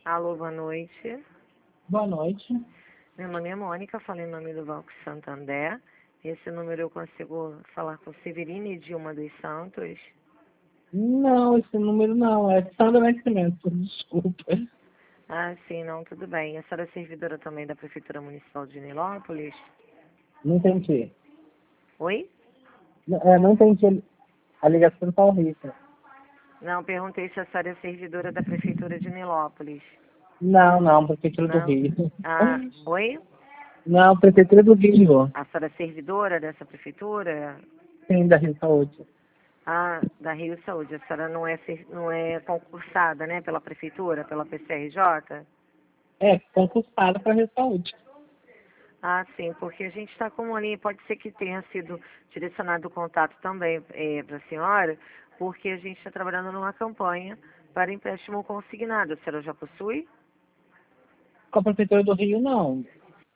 Alô, boa noite. Boa noite. Meu nome é Mônica, falei em nome do Banco Santander. Esse número eu consigo falar com Severina e Dilma dos Santos. Não, esse número não. É Sandra Nascimento, desculpa. Ah, sim, não, tudo bem. A senhora é servidora também da Prefeitura Municipal de Nilópolis? Não entendi. Oi? Não entendi. A ligação tá horrível. Não, perguntei se a senhora é servidora da Prefeitura de Nilópolis. Não, Prefeitura do Não? Rio. Ah, oi? Não, Prefeitura do Rio. A senhora é servidora dessa prefeitura? Sim, da Rio Saúde. Ah, da Rio Saúde. A senhora não é concursada, né, pela prefeitura, pela PCRJ? É, concursada para Rio Saúde. Ah, sim, porque a gente está com ali, pode ser que tenha sido direcionado o contato também para a senhora, porque a gente está trabalhando numa campanha para empréstimo consignado. A senhora já possui? Com a Prefeitura do Rio, não.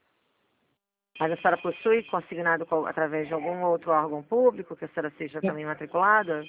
Mas a senhora possui consignado através de algum outro órgão público, que a senhora seja também matriculada?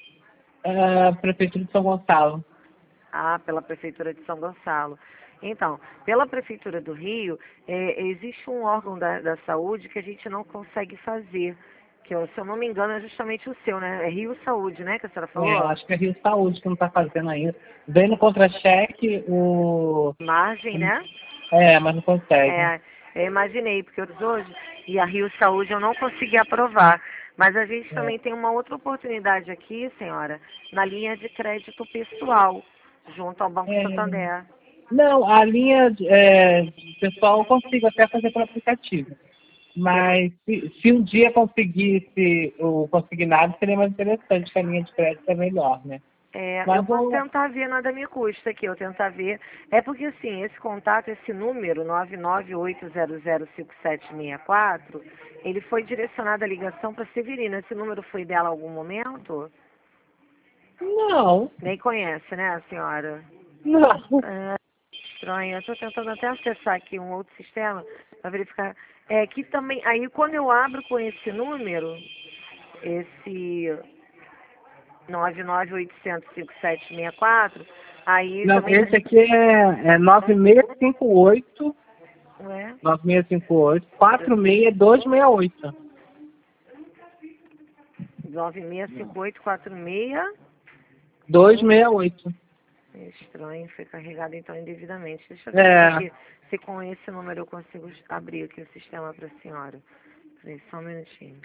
É, Prefeitura de São Gonçalo. Ah, pela Prefeitura de São Gonçalo. Então, pela Prefeitura do Rio, existe um órgão da saúde que a gente não consegue fazer, que, se eu não me engano, é justamente o seu, né? É Rio Saúde, né, que a senhora É, falou? acho que é Rio Saúde que não está fazendo ainda. Vem no contra-cheque Margem, né? mas não consegue. É, eu imaginei, porque hoje, e a Rio Saúde eu não consegui aprovar. Mas a gente É. também tem uma outra oportunidade aqui, senhora, na linha de crédito pessoal, junto ao Banco É, Santander. não, a linha pessoal eu consigo até fazer por aplicativo. Pelo, Mas se um dia conseguisse o consignado, seria mais interessante, que a linha de crédito é melhor, né? Eu Mas posso eu, tentar ver, nada me custa aqui, eu tentar ver. É porque assim, esse contato, esse número, 998005764, ele foi direcionado a ligação para Severina. Esse número foi dela em algum momento? não, Nem conhece, né, a senhora? não. É estranho. Eu estou tentando até acessar aqui um outro sistema para verificar. Que também, aí quando eu abro com esse número, esse 998005764, aí Não, também esse aqui é 9658, não é 9658, 46268. 965846. 268. É estranho, foi carregado então indevidamente. Deixa eu ver É, aqui se com esse número eu consigo abrir aqui o sistema para a senhora. Peraí, só um minutinho.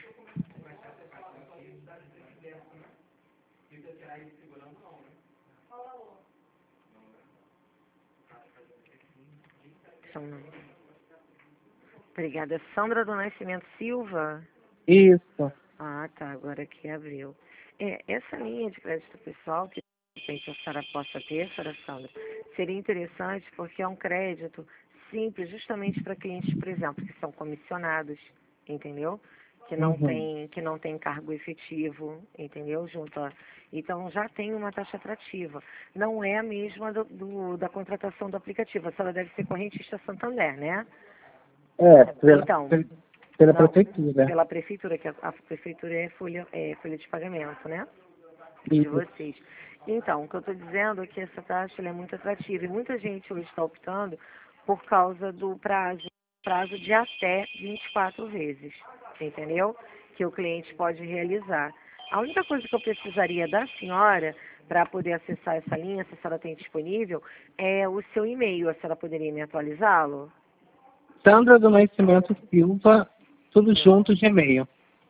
Só um minuto. Obrigada. Sandra do Nascimento Silva? isso. Ah, tá, agora aqui abriu. Essa linha de crédito pessoal que de repente a senhora possa ter, senhora Sandra, seria interessante porque é um crédito simples justamente para clientes, por exemplo, que são comissionados, entendeu? Uhum. Que não tem cargo efetivo, entendeu? Então já tem uma taxa atrativa. Não é a mesma da contratação do aplicativo. A senhora deve ser correntista Santander, né? É, Então, pela não, prefeitura. pela prefeitura, que a prefeitura é folha de pagamento, né? De Isso. vocês. Então, o que eu estou dizendo é que essa taxa ela é muito atrativa e muita gente hoje está optando por causa do prazo de até 24 vezes, entendeu? Que o cliente pode realizar. A única coisa que eu precisaria da senhora para poder acessar essa linha, se a senhora tem disponível, é o seu e-mail. A senhora poderia me atualizá-lo? Sandra do Nascimento Silva, tudo junto, Gmail.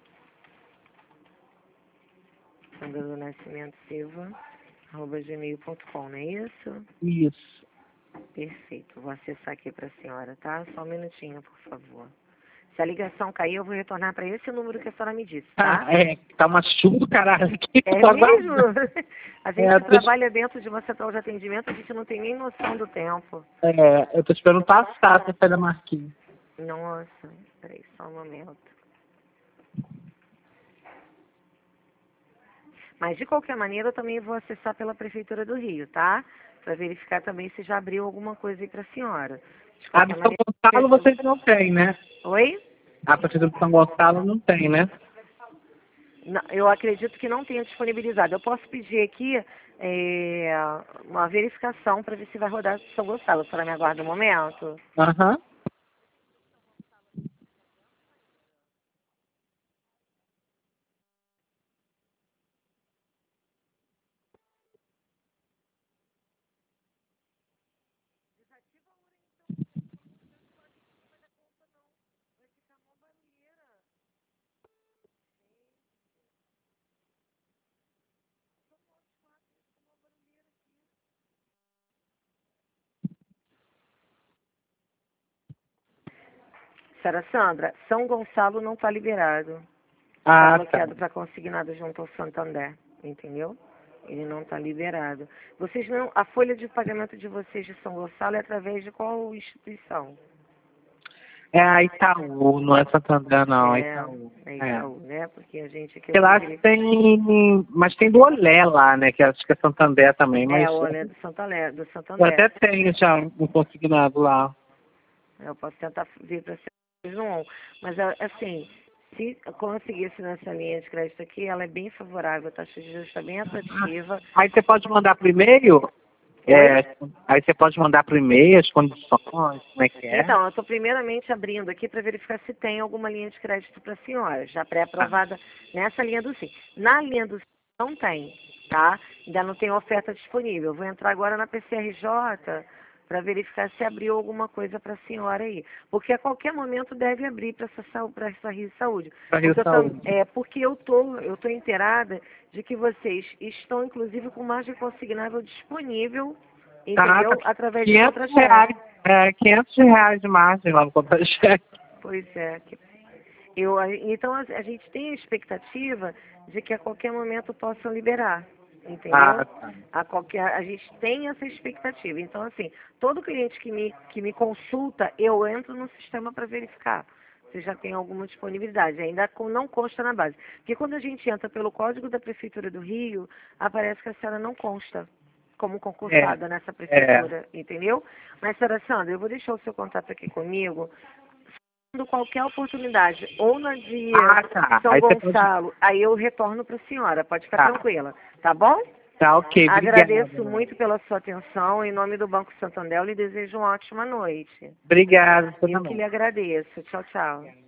Sandra do Nascimento Silva, @gmail.com, não é isso? Isso. Perfeito. Vou acessar aqui para a senhora, tá? Só um minutinho, por favor. Se a ligação cair, eu vou retornar para esse número que a senhora me disse, tá? Tá uma chuva do caralho aqui. É Tô mesmo? aguardando. A É, gente trabalha dentro de uma central de atendimento, a gente não tem nem noção do tempo. eu tô esperando passar pra sair da Marquinhos. Nossa, peraí, só um momento. Mas, de qualquer maneira, eu também vou acessar pela Prefeitura do Rio, tá? Para verificar também se já abriu alguma coisa aí para a senhora. De A de qualquer São maneira... Gonçalo vocês não tem, né? Oi? A Prefeitura de São Gonçalo não tem, né? Eu acredito que não tenha disponibilizado. Eu posso pedir aqui uma verificação para ver se vai rodar São Gonçalo. A senhora me aguarda um momento? Aham. Senhora Sandra, São Gonçalo não está liberado. Está Ah, tá. bloqueado para consignado junto ao Santander, entendeu? Ele não está liberado. Vocês não, a folha de pagamento de vocês de São Gonçalo é através de qual instituição? É a Itaú, não é Santander, não, é É, Itaú. é É. Itaú, né? Porque a gente aqui eu Porque vou lá verificar. tem. Mas tem do Olé lá, né? Que acho que é Santander também, mas. Olha, do Santander, do Eu Santander. até tenho já um consignado lá. Eu posso tentar vir para vocês não, mas assim, se eu conseguisse nessa linha de crédito aqui, ela é bem favorável, a taxa de juros está bem atrativa. Aí você pode mandar pro e-mail? Oi? Aí você pode mandar pro e-mail as condições, como é que é? Então, eu estou primeiramente abrindo aqui para verificar se tem alguma linha de crédito para a senhora, já pré-aprovada nessa linha do Sim. Na linha do Sim não tem, tá? Ainda não tem oferta disponível. Eu vou entrar agora na PCRJ para verificar se abriu alguma coisa para a senhora aí. Porque a qualquer momento deve abrir para essa Rio Saúde. Pra Rio Saúde. Porque eu tô inteirada de que vocês estão, inclusive, com margem consignável disponível, Tá, entendeu? Através de 500 contra-cheque. reais, R$ 500 de margem lá no contra-cheque. Pois é. Então, a gente tem a expectativa de que a qualquer momento possam liberar, entendeu? Ah, tá. A gente tem essa expectativa. Então, assim, todo cliente que me consulta, eu entro no sistema para verificar se já tem alguma disponibilidade. Ainda não consta na base. Porque quando a gente entra pelo código da Prefeitura do Rio, aparece que a senhora não consta como concursada nessa É. prefeitura, entendeu? Mas, senhora Sandra, eu vou deixar o seu contato aqui comigo. Qualquer oportunidade, ou na de Ah, tá. São Aí você pode. Gonçalo, aí eu retorno para a senhora, pode ficar Tá. tranquila, tá bom? Tá, ok. Agradeço Obrigado. muito pela sua atenção, em nome do Banco Santander, eu lhe desejo uma ótima noite. Obrigado, você Eu que também. lhe agradeço. Tchau, tchau.